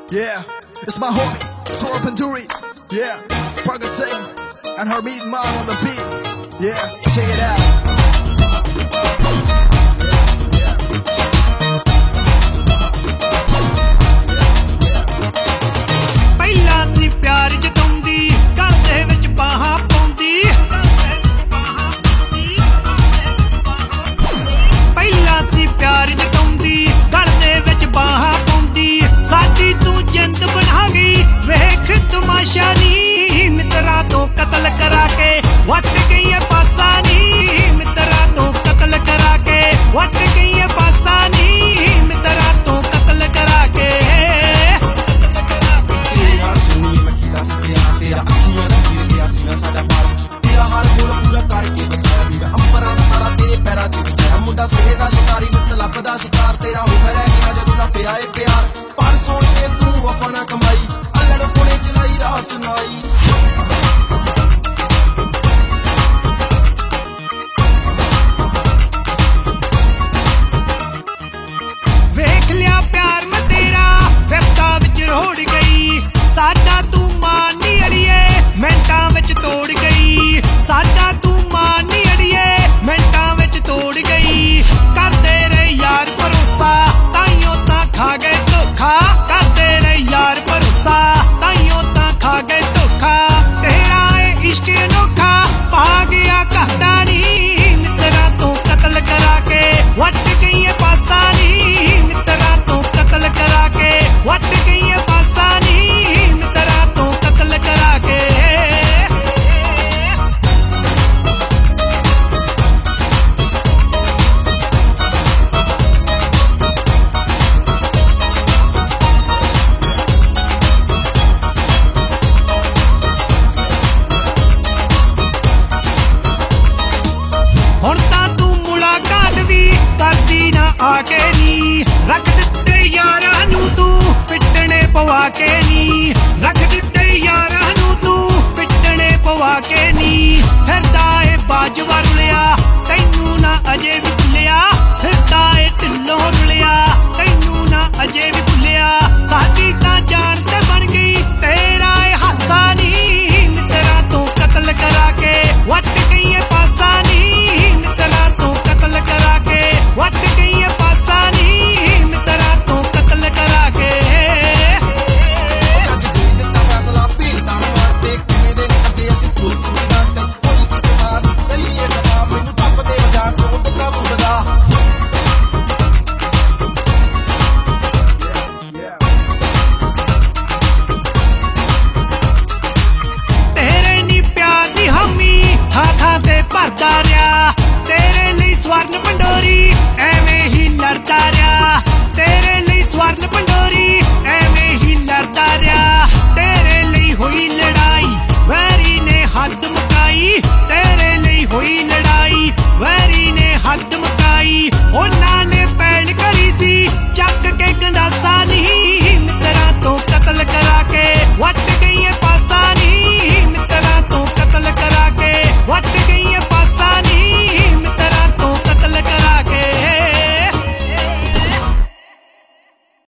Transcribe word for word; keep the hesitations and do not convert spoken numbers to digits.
Yeah, it's my homie, Tora Panduri. Yeah, Praga Singh and her meat mom on the beat. Yeah, check it out. ਪਹਿਲਾਂ ਸੀ ਪਿਆਰ ਜਤਾਉਂਦੀ ਘਰ ਦੇ ਵਿੱਚ ਬਾਹਾਂ ਪਾਉਂਦੀ ਪਹਿਲਾਂ ਸੀ ਪਿਆਰ ਜਤਾਉਂਦੀ ਘਰ ਦੇ ਵਿੱਚ ਬਾਹਾਂ ਪਾਉਂਦੀ ਸਾਡੀ ਤੂੰ ਜਿੰਦ ਬਣਾ ਗਈ ਵੇਖ ਤਮਾਸ਼ਾ ਨੀ ਮਿੱਤਰਾਂ ਤੋਂ ਕਤਲ ਕਰਾ ਕੇ ਵੱਟ ਗਈ ਹੈ ਪਾਸਾ ਨੀ ਮਿੱਤਰਾਂ ਤੋਂ ਕਤਲ ਕਰਾ ਕੇ ਵੱਟ ਗਈ ਹੈ ਪਾਸਾ ਨੀ ਮਿੱਤਰਾਂ ਤੋਂ ਕਤਲ ਕਰਾ ਕੇ तेरा अखियां दा गिर गया सीना साडा पार तेरा हाल बोल पूरा करके बचाया वीर अंबरां दा तारा तेरे पैरां ते बचाया मुंडा सिरे दा शिकारी लुੱਟ ਲੱਭਦਾ शिकार तेरा हो रह गया जदों दा पिया ए प्यार पर सोहणिए तू वफा ना कमाई अल्लड़ कोने चलाई राह सुनाई ਵੇਖ ਲਿਆ ਪਿਆਰ ਮੈਂ ਤੇਰਾ ਵਿਪਤਾ ਵਿੱਚ ਰੋੜ ਗਈ ਸਾਡਾ ਤੂੰ ਮਾਨ ਨੀ ਅੜੀਏ ਮਿੰਟਾਂ ਵਿੱਚ ਤੋੜ ਗਈ ਸਾਡਾ ਤੂੰ ਮਾਨ ਨੀ ਅੜੀਏ ਮਿੰਟਾਂ ਵਿੱਚ ਤੋੜ ਗਈ ਕਰਦੇ ਰਹੇ ਯਾਰ ਭਰੋਸਾ ਤਾਈਓ ਤਾਂ ਖਾ ਗਏ ਧੋਖਾ